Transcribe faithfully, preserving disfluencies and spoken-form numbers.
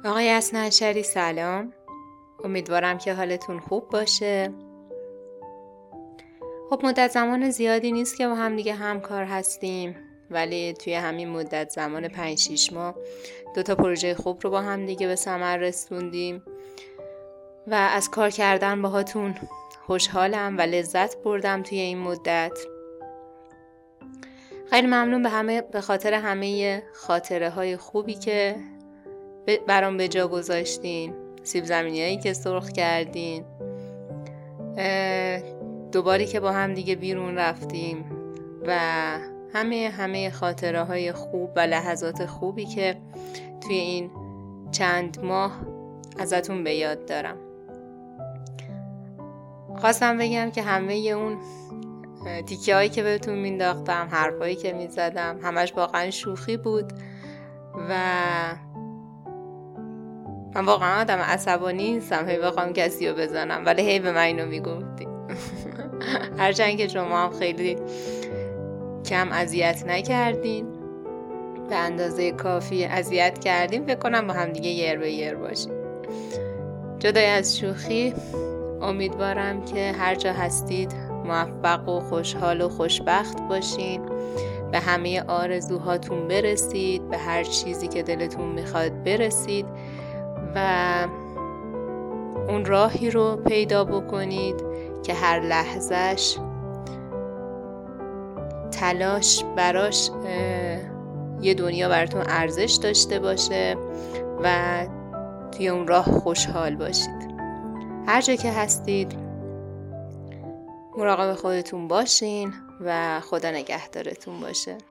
آقای اثناعشری سلام، امیدوارم که حالتون خوب باشه. خب مدت زمان زیادی نیست که با هم دیگه همکار هستیم، ولی توی همین مدت زمان پنج شیش ماه دو تا پروژه خوب رو با هم دیگه به ثمر رسوندیم و از کار کردن باهاتون خوشحالم و لذت بردم توی این مدت. خیلی ممنون به همه به خاطر همه خاطره های خوبی که برام به جا گذاشتین، سیب زمینی هایی که سرخ کردین، دوباری که با هم دیگه بیرون رفتیم و همه همه خاطره های خوب و لحظات خوبی که توی این چند ماه ازتون به یاد دارم. خواستم بگم که همه اون تیکه هایی که بهتون مینداختم، حرفایی که میزدم، همش واقعا شوخی بود و من واقعا آدم عصبانی نیستم هی بخوام کسی رو بزنم، ولی هی به من اینو میگفتی. هرچند که شما هم خیلی کم اذیت نکردین، به اندازه کافی اذیت کردیم، فکر کنم با هم دیگه یر به یر باشیم. جدای از شوخی، امیدوارم که هر جا هستید موفق و خوشحال و خوشبخت باشین، به همه آرزوهاتون برسید، به هر چیزی که دلتون میخواد برسید و اون راهی رو پیدا بکنید که هر لحظهش تلاش براش یه دنیا براتون ارزش داشته باشه و توی اون راه خوشحال باشید. هر جا که هستید مراقب خودتون باشین و خدا نگهدارتون باشه.